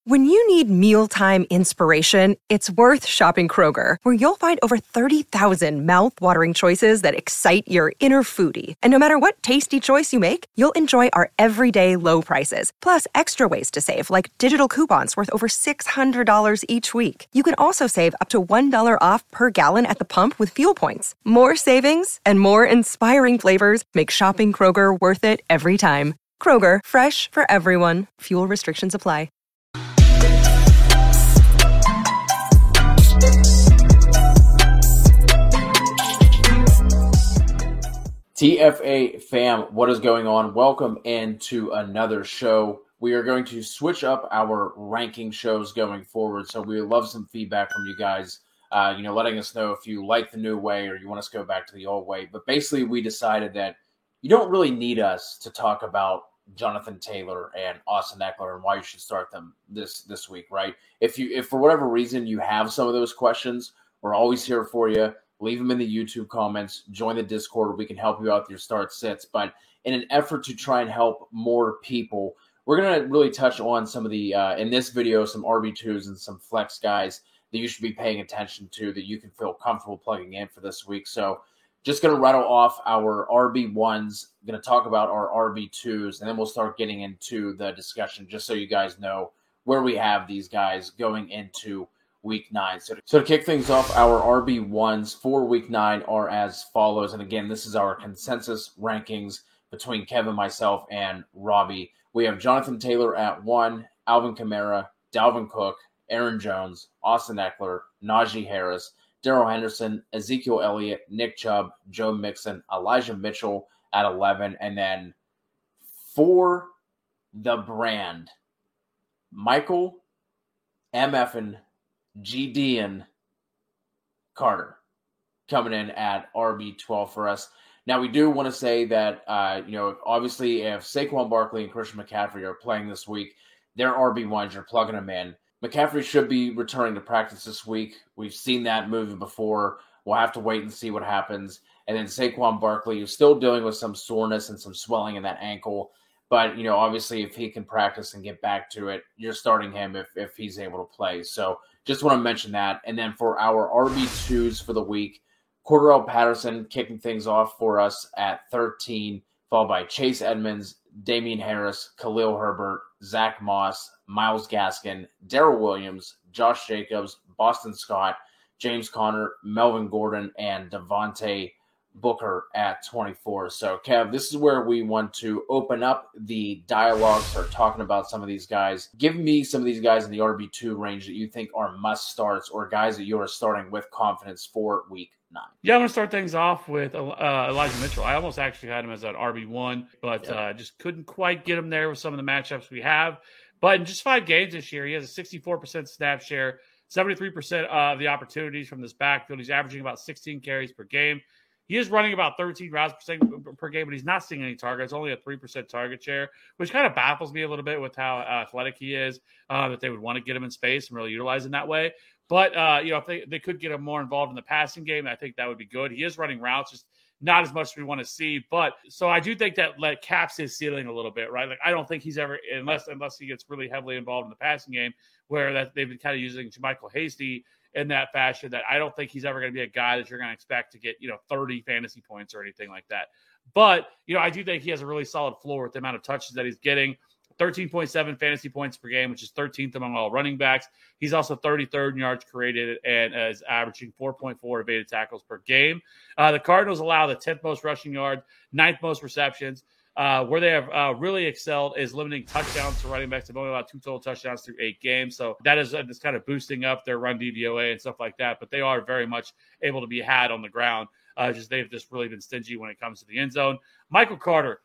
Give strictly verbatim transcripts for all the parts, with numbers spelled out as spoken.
When you need mealtime inspiration, it's worth shopping Kroger, where you'll find over thirty thousand mouth-watering choices that excite your inner foodie. And no matter what tasty choice you make, you'll enjoy our everyday low prices, plus extra ways to save, like digital coupons worth over six hundred dollars each week. You can also save up to one dollar off per gallon at the pump with fuel points. More savings and more inspiring flavors make shopping Kroger worth it every time. Kroger, fresh for everyone. Fuel restrictions apply. T F A fam, what is going on? Welcome into another show. We are going to switch up our ranking shows going forward, so we would love some feedback from you guys, uh, you know, letting us know if you like the new way or you want us to go back to the old way. But basically, we decided that you don't really need us to talk about Jonathan Taylor and Austin Ekeler and why you should start them this this week, right? If you, if for whatever reason you have some of those questions, we're always here for you. Leave them in the YouTube comments. Join the Discord. We can help you out with your start sits. But in an effort to try and help more people, we're going to really touch on some of the, uh, in this video, some R B twos and some flex guys that you should be paying attention to that you can feel comfortable plugging in for this week. So just going to rattle off our R B ones, going to talk about our R B twos, and then we'll start getting into the discussion just so you guys know where we have these guys going into week nine. So to, so to kick things off, our R B ones for week nine are as follows. And again, this is our consensus rankings between Kevin, myself, and Robbie. We have Jonathan Taylor at one, Alvin Kamara, Dalvin Cook, Aaron Jones, Austin Ekeler, Najee Harris, Darrell Henderson, Ezekiel Elliott, Nick Chubb, Joe Mixon, Elijah Mitchell at eleven. And then for the brand, Michael M. Effin G D and Carter coming in at R B twelve for us. Now, we do want to say that, uh, you know, obviously if Saquon Barkley and Christian McCaffrey are playing this week, they're R B ones, you're plugging them in. McCaffrey should be returning to practice this week. We've seen that movie before. We'll have to wait and see what happens. And then Saquon Barkley is still dealing with some soreness and some swelling in that ankle. But, you know, obviously if he can practice and get back to it, you're starting him if, if he's able to play. So just want to mention that. And then for our R B twos for the week, Cordarrelle Patterson kicking things off for us at thirteen, followed by Chase Edmonds, Damian Harris, Khalil Herbert, Zach Moss, Myles Gaskin, Darrell Williams, Josh Jacobs, Boston Scott, James Conner, Melvin Gordon, and Devontae Booker at twenty-four. So, Kev, this is where we want to open up the dialogue, start talking about some of these guys. Give me some of these guys in the R B two range that you think are must starts or guys that you are starting with confidence for week nine. Yeah, I'm going to start things off with uh, Elijah Mitchell. I almost actually had him as an R B one, but yeah. uh, just couldn't quite get him there with some of the matchups we have. But in just five games this year, he has a sixty-four percent snap share, seventy-three percent of the opportunities from this backfield. He's averaging about sixteen carries per game. He is running about thirteen routes per game, but he's not seeing any targets, only a three percent target share, which kind of baffles me a little bit with how athletic he is, uh, that they would want to get him in space and really utilize him that way. But, uh, you know, if they, they could get him more involved in the passing game, I think that would be good. He is running routes, just not as much as we want to see. But so I do think that like, caps his ceiling a little bit, right? Like, I don't think he's ever, unless unless he gets really heavily involved in the passing game, where that they've been kind of using JaMycal Hasty in that fashion, that I don't think he's ever going to be a guy that you're going to expect to get, you know, thirty fantasy points or anything like that. But, you know, I do think he has a really solid floor with the amount of touches that he's getting. thirteen point seven fantasy points per game, which is thirteenth among all running backs. He's also thirty-third in yards created and is averaging four point four evaded tackles per game. Uh, the Cardinals allow the tenth most rushing yards, ninth most receptions. Uh, where they have uh, really excelled is limiting touchdowns to running backs. They've only allowed two total touchdowns through eight games. So that is uh, just kind of boosting up their run D V O A and stuff like that. But they are very much able to be had on the ground. Uh, just they've just really been stingy when it comes to the end zone. Michael Carter.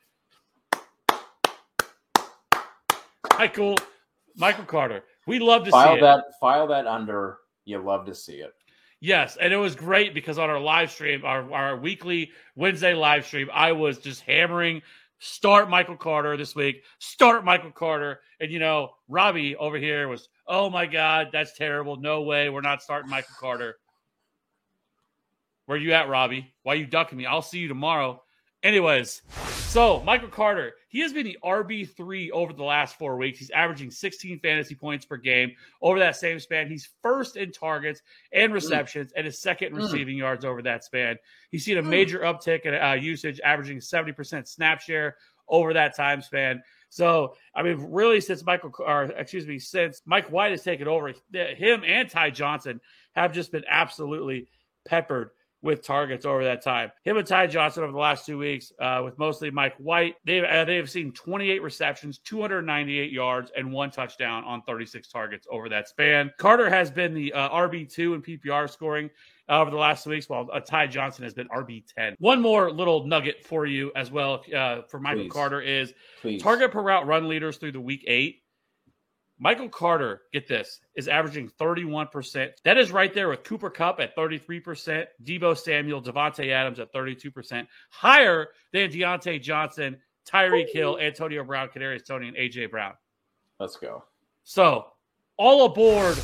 Michael, Michael Carter. We love to file see that, it. File that under. You love to see it. Yes, and it was great because on our live stream, our, our weekly Wednesday live stream, I was just hammering start Michael Carter this week, start Michael Carter. And, you know, Robbie over here was, oh, my God, that's terrible. No way. We're not starting Michael Carter. Where you at, Robbie? Why are you ducking me? I'll see you tomorrow Anyways, so Michael Carter, he has been the R B three over the last four weeks. He's averaging sixteen fantasy points per game over that same span. He's first in targets and receptions mm. and is second in receiving mm. yards over that span. He's seen a major mm. uptick in uh, usage, averaging seventy percent snap share over that time span. So, I mean, really, since Michael, or excuse me, since Mike White has taken over, him and Ty Johnson have just been absolutely peppered with targets over that time. Him and Ty Johnson over the last two weeks, uh, with mostly Mike White, they uh, they have seen twenty-eight receptions, two hundred ninety-eight yards, and one touchdown on thirty-six targets over that span. Carter has been the uh, R B two in P P R scoring uh, over the last two weeks, while uh, Ty Johnson has been R B ten. One more little nugget for you as well uh, for Michael Please. Carter is Please. target per route run leaders through the week eight. Michael Carter, get this, is averaging thirty-one percent. That is right there with Cooper Kupp at thirty-three percent, Deebo Samuel, Devontae Adams at thirty-two percent, higher than Deontay Johnson, Tyreek Hill, Antonio Brown, Kadarius Toney, and A J Brown. Let's go. So, all aboard,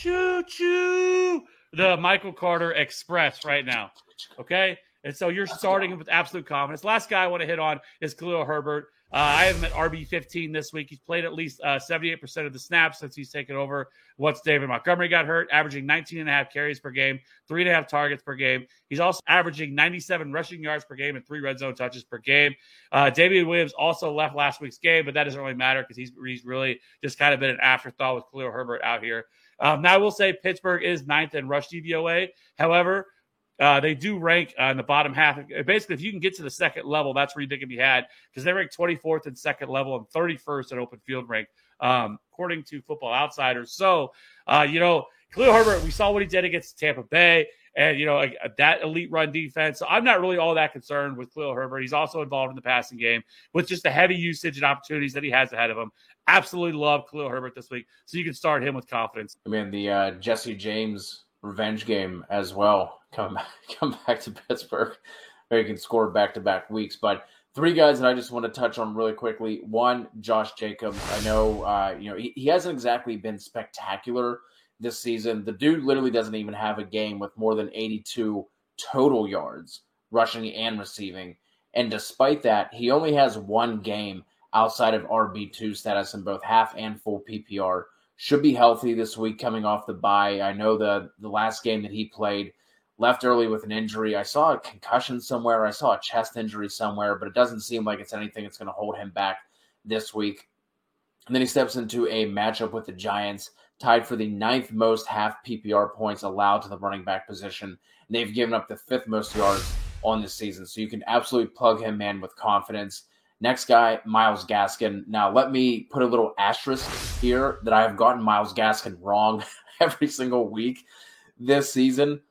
choo-choo, the Michael Carter Express right now, okay? And so you're starting with absolute confidence. Last guy I want to hit on is Khalil Herbert. Uh, I have him at R B fifteen this week. He's played at least uh, seventy-eight percent of the snaps since he's taken over once David Montgomery got hurt, averaging nineteen and a half carries per game, three and a half targets per game. He's also averaging ninety-seven rushing yards per game and three red zone touches per game. Uh, Damian Williams also left last week's game, but that doesn't really matter because he's, he's really just kind of been an afterthought with Khalil Herbert out here. Um, now, I will say Pittsburgh is ninth in rush D V O A. However, Uh, they do rank uh, in the bottom half. Basically, if you can get to the second level, that's where you think can be had because they rank twenty-fourth in second level and thirty-first in open field rank, um, according to Football Outsiders. So, uh, you know, Khalil Herbert, we saw what he did against Tampa Bay and, you know, like, that elite run defense. So I'm not really all that concerned with Khalil Herbert. He's also involved in the passing game with just the heavy usage and opportunities that he has ahead of him. Absolutely love Khalil Herbert this week. So you can start him with confidence. I mean, the uh, Jesse James revenge game as well. Come back, come back to Pittsburgh, where you can score back-to-back weeks. But three guys that I just want to touch on really quickly. One, Josh Jacobs. I know, uh, you know, he, he hasn't exactly been spectacular this season. The dude literally doesn't even have a game with more than eighty-two total yards, rushing and receiving. And despite that, he only has one game outside of R B two status in both half and full P P R. Should be healthy this week coming off the bye. I know the, the last game that he played left early with an injury. I saw a concussion somewhere. I saw a chest injury somewhere, but it doesn't seem like it's anything that's going to hold him back this week. And then he steps into a matchup with the Giants, tied for the ninth most half P P R points allowed to the running back position. And they've given up the fifth most yards on this season. So you can absolutely plug him in with confidence. Next guy, Myles Gaskin. Now, let me put a little asterisk here that I have gotten Myles Gaskin wrong every single week this season.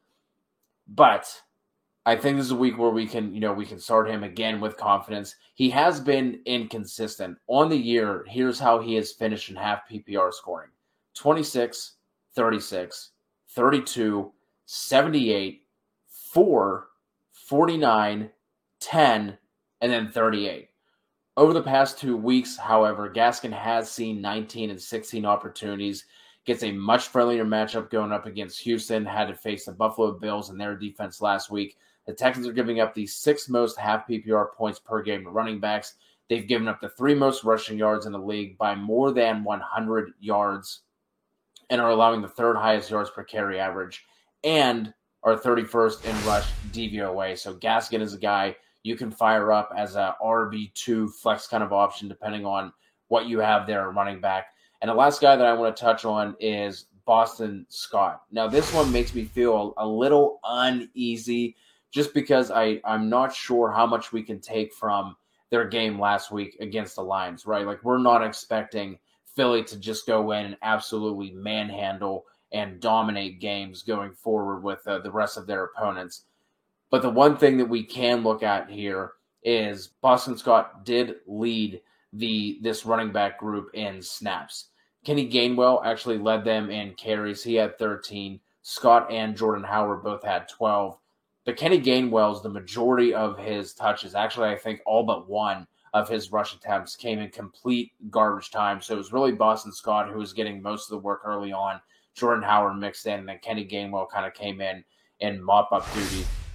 But I think this is a week where we can, you know, we can start him again with confidence. He has been inconsistent. On the year, here's how he has finished in half P P R scoring. twenty-six, thirty-six, thirty-two, seventy-eight, four, forty-nine, ten, and then thirty-eight. Over the past two weeks, however, Gaskin has seen nineteen and sixteen opportunities, gets a much friendlier matchup going up against Houston, had to face the Buffalo Bills and their defense last week. The Texans are giving up the sixth most half P P R points per game to running backs. They've given up the three most rushing yards in the league by more than one hundred yards and are allowing the third highest yards per carry average and are thirty-first in rush D V O A. So Gaskin is a guy you can fire up as a R B two flex kind of option depending on what you have there running back. And the last guy that I want to touch on is Boston Scott. Now, this one makes me feel a little uneasy just because I, I'm not sure how much we can take from their game last week against the Lions, right? Like, we're not expecting Philly to just go in and absolutely manhandle and dominate games going forward with uh, the rest of their opponents. But the one thing that we can look at here is Boston Scott did lead the this running back group in snaps. Kenny Gainwell actually led them in carries. He had thirteen. Scott and Jordan Howard both had twelve. But Kenny Gainwell's, the majority of his touches, actually I think all but one of his rush attempts came in complete garbage time. So it was really Boston Scott who was getting most of the work early on. Jordan Howard mixed in, and then Kenny Gainwell kind of came in and mop up duty.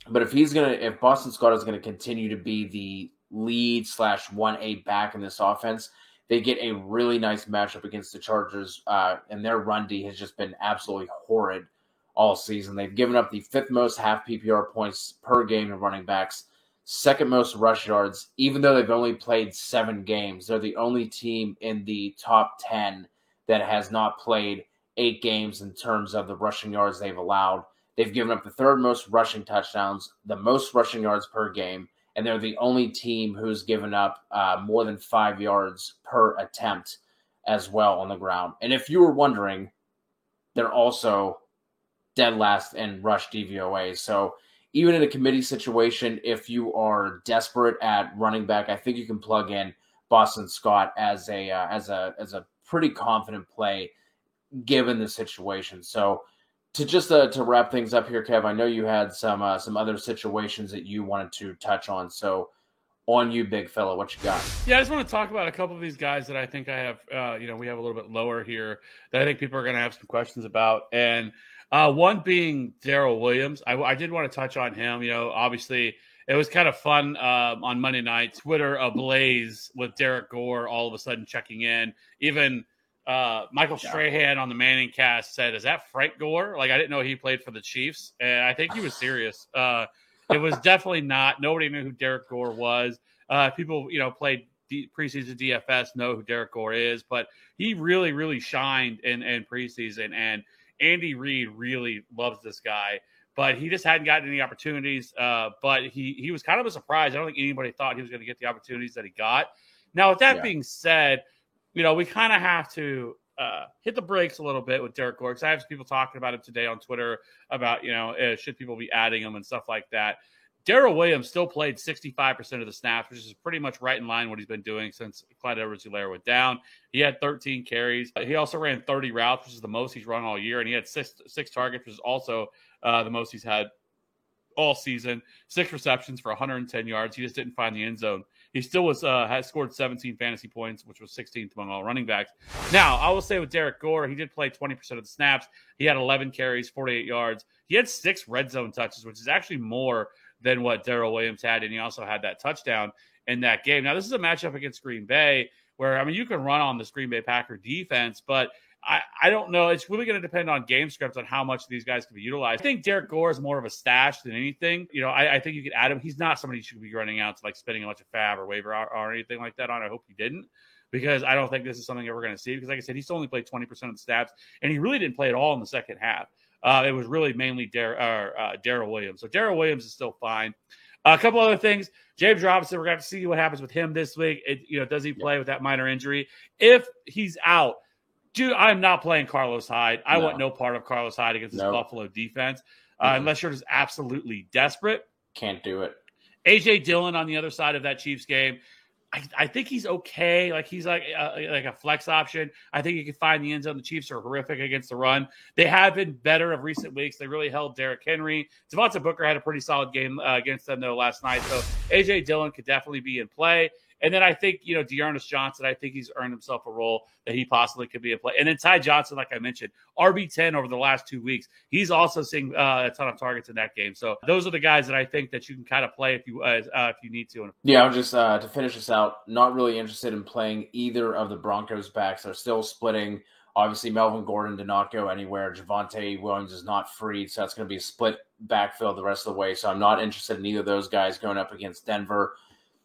But if he's gonna, if Boston Scott is gonna continue to be the lead slash one A back in this offense, they get a really nice matchup against the Chargers, uh, and their run D has just been absolutely horrid all season. They've given up the fifth most half P P R points per game to running backs, second most rush yards, even though they've only played seven games. They're the only team in the top ten that has not played eight games in terms of the rushing yards they've allowed. They've given up the third most rushing touchdowns, the most rushing yards per game, and they're the only team who's given up uh, more than five yards per attempt as well on the ground. And if you were wondering, they're also dead last in rush D V O A. So even in a committee situation, if you are desperate at running back, I think you can plug in Boston Scott as a uh, as a as a pretty confident play given the situation. So to just uh, to wrap things up here, Kev, I know you had some uh, some other situations that you wanted to touch on. So on you, big fella, what you got? Yeah, I just want to talk about a couple of these guys that I think I have, uh, you know, we have a little bit lower here that I think people are going to have some questions about. And uh, one being Darrell Williams. I, I did want to touch on him. You know, obviously it was kind of fun um, on Monday night, Twitter ablaze with Derek Gore all of a sudden checking in. Even uh, Michael yeah. Strahan on the Manning cast said, "Is that Frank Gore?" Like, I didn't know he played for the Chiefs. And I think he was serious. Uh, it was definitely not. Nobody knew who Derek Gore was. Uh, people, you know, played D- preseason D F S know who Derek Gore is, but he really, really shined in, in preseason. And Andy Reid really loves this guy, but he just hadn't gotten any opportunities. Uh, but he he was kind of a surprise. I don't think anybody thought he was going to get the opportunities that he got. Now, with that yeah. being said, you know, we kind of have to uh, hit the brakes a little bit with Derek Gore, because I have people talking about him today on Twitter about, you know, uh, should people be adding him and stuff like that. Darrell Williams still played sixty-five percent of the snaps, which is pretty much right in line what he's been doing since Clyde Edwards-Helaire went down. He had thirteen carries. He also ran thirty routes, which is the most he's run all year, and he had six six targets, which is also uh, the most he's had all season. Six receptions for one hundred ten yards. He just didn't find the end zone. He still was uh, has scored seventeen fantasy points, which was sixteenth among all running backs. Now, I will say with Derek Gore, he did play twenty percent of the snaps. He had eleven carries, forty-eight yards. He had six red zone touches, which is actually more than what Darrell Williams had, and he also had that touchdown in that game. Now, this is a matchup against Green Bay where, I mean, you can run on this Green Bay Packer defense, but I, I don't know. It's really going to depend on game scripts on how much these guys can be utilized. I think Derek Gore is more of a stash than anything. You know, I, I think you could add him. He's not somebody you should be running out to, like, spending a bunch of fab or waiver or, or anything like that on. I hope he didn't, because I don't think this is something that we're going to see, because, like I said, he's only played twenty percent of the snaps, and he really didn't play at all in the second half. Uh, it was really mainly Dar- uh, uh, Darrell Williams. So Darrell Williams is still fine. A couple other things. James Robinson, we're going to see what happens with him this week. It, you know, does he play with that minor injury? If he's out, dude, I'm not playing Carlos Hyde. I no. want no part of Carlos Hyde against nope. this Buffalo defense, uh, mm-hmm. unless you're just absolutely desperate. Can't do it. A J Dillon on the other side of that Chiefs game, I, I think he's okay. Like, he's like a, like a flex option. I think you can find the end zone. The Chiefs are horrific against the run. They have been better of recent weeks. They really held Derrick Henry. Devonta Booker had a pretty solid game uh, against them, though, last night. So A J Dillon could definitely be in play. And then I think, you know, Dearness Johnson, I think he's earned himself a role that he possibly could be in play. And then Ty Johnson, like I mentioned, R B ten over the last two weeks. He's also seeing uh, a ton of targets in that game. So those are the guys that I think that you can kind of play if you uh, uh, if you need to. Yeah, I'm just, uh, to finish this out, not really interested in playing either of the Broncos backs. They're still splitting. Obviously, Melvin Gordon did not go anywhere. Javonte Williams is not free, so that's going to be a split backfield the rest of the way. So I'm not interested in either of those guys going up against Denver.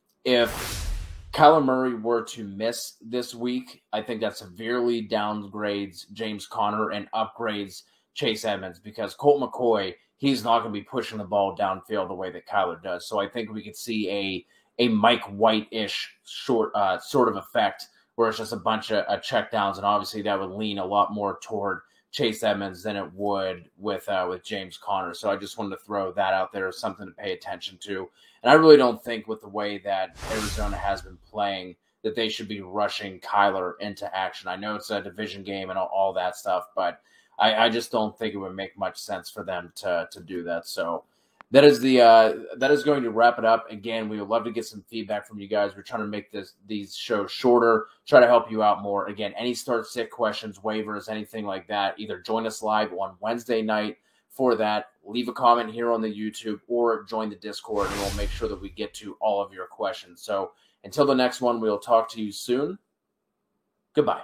If Kyler Murray were to miss this week, I think that severely downgrades James Conner and upgrades Chase Edmonds, because Colt McCoy, he's not going to be pushing the ball downfield the way that Kyler does. So I think we could see a a Mike White-ish short uh, sort of effect where it's just a bunch of uh, checkdowns, and obviously that would lean a lot more toward Chase Edmonds than it would with uh, with James Conner. So I just wanted to throw that out there as something to pay attention to. And I really don't think, with the way that Arizona has been playing, that they should be rushing Kyler into action. I know it's a division game and all, all that stuff, but I, I just don't think it would make much sense for them to to do that. So that is the uh, that is going to wrap it up. Again, we would love to get some feedback from you guys. We're trying to make this these shows shorter, try to help you out more. Again, any start sit questions, waivers, anything like that, either join us live on Wednesday night for that. Leave a comment here on the YouTube or join the Discord, and we'll make sure that we get to all of your questions. So until the next one, we'll talk to you soon. Goodbye.